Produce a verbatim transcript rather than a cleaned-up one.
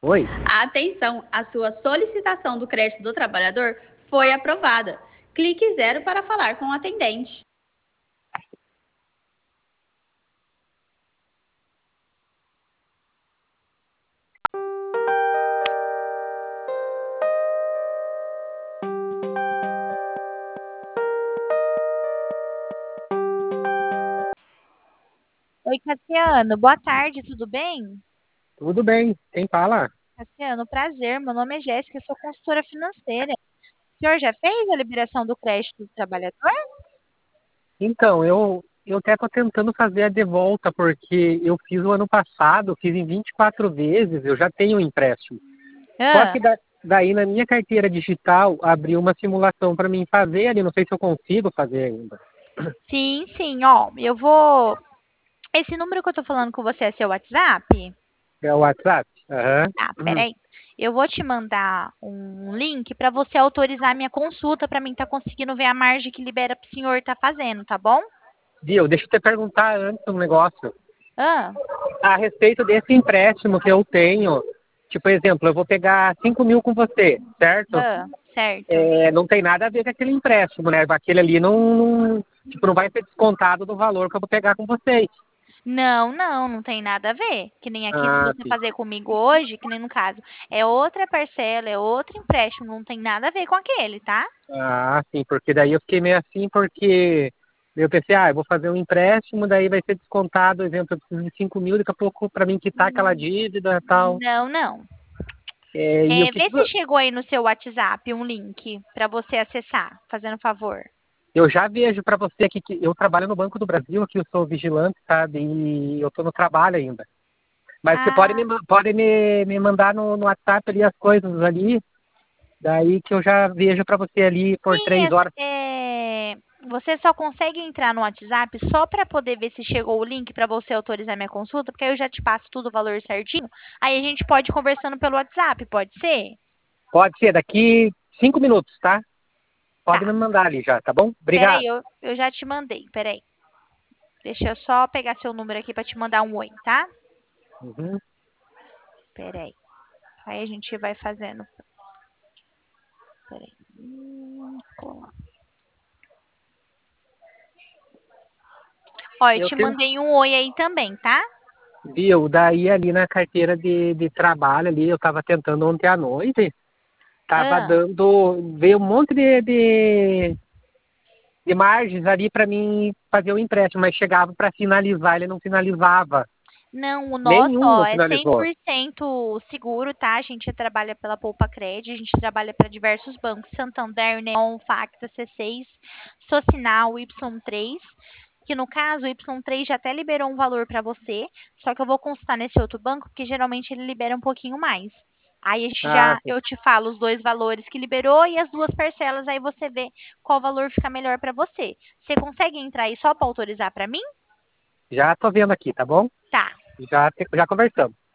Oi. Atenção, a sua solicitação do crédito do trabalhador foi aprovada. Clique zero para falar com o atendente. Oi, Cassiano. Boa tarde, tudo bem? Tudo bem, quem fala? Cassiano, prazer. Meu nome é Jéssica, eu sou consultora financeira. O senhor já fez a liberação do crédito do trabalhador? Então, eu, eu até estou tentando fazer a de volta, porque eu fiz o ano passado, fiz em vinte e quatro vezes, eu já tenho um empréstimo. Só Ah, que da- daí na minha carteira digital abriu uma simulação para mim fazer ali, não sei se eu consigo fazer ainda. sim, sim. Ó, eu vou. Esse número que eu tô falando com você é seu WhatsApp? É o WhatsApp? Aham. Tá, Uhum. peraí. Eu vou te mandar um link para você autorizar a minha consulta para mim estar conseguindo ver a margem que libera para o senhor estar fazendo, tá bom? Viu, deixa eu te perguntar antes um negócio. Ah, A respeito desse empréstimo que eu tenho, tipo, exemplo, eu vou pegar cinco mil com você, certo? ah, certo. É, não tem nada a ver com aquele empréstimo, né? Aquele ali não, não, tipo, não vai ser descontado do valor que eu vou pegar com vocês. Não, não, não tem nada a ver. Que nem aqui, se Ah, você sim. fazer comigo hoje, que nem no caso, é outra parcela, é outro empréstimo, não tem nada a ver com aquele, tá? Ah, sim, porque daí eu fiquei meio assim, porque eu pensei, ah, eu vou fazer um empréstimo, daí vai ser descontado, exemplo, eu preciso de cinco mil, daqui a pouco para mim quitar aquela Hum, dívida e tal. Não, não. É, e o É, que que vê se vo- chegou aí no seu WhatsApp um link para você acessar, fazendo favor. eu já vejo para você aqui que eu trabalho no Banco do Brasil, aqui eu sou vigilante, sabe? E eu tô no trabalho ainda. Mas você pode Ah, me, ma- pode me, me mandar no, no WhatsApp ali as coisas ali, daí que eu já vejo para você ali por sim, três horas. é, é, você só consegue entrar no WhatsApp só para poder ver se chegou o link para você autorizar minha consulta, porque aí eu já te passo tudo o valor certinho. Aí a gente pode ir conversando pelo WhatsApp, pode ser? Pode ser daqui cinco minutos, tá? Pode Tá. me mandar ali já, tá bom? Peraí, Obrigado. eu, eu já te mandei. Peraí. Deixa eu só pegar seu número aqui para te mandar um oi, tá? Uhum. Peraí. Aí a gente vai fazendo. Peraí. Hum, colar. Ó, eu Eu te tenho, mandei um oi aí também, tá? viu? Daí ali na carteira de, de trabalho ali, eu tava tentando ontem à noite, tava Ah, dando, veio um monte de, de, de margens ali para mim fazer o empréstimo, mas chegava para finalizar, ele não finalizava. não, o nosso, Nenhum ó, não é cem por finalizou. cento seguro, tá? A gente trabalha pela Poupa Cred, a gente trabalha para diversos bancos, Santander, Neon, Facta, C seis, Socinal, Y três, que no caso o Y três já até liberou um valor para você, só que eu vou consultar nesse outro banco, porque geralmente ele libera um pouquinho mais. Aí a gente Ah, já, eu te falo os dois valores que liberou e as duas parcelas, aí você vê qual valor fica melhor para você. Você consegue entrar aí só para autorizar para mim? já tô vendo aqui, tá bom? Tá. Já, te- já conversamos.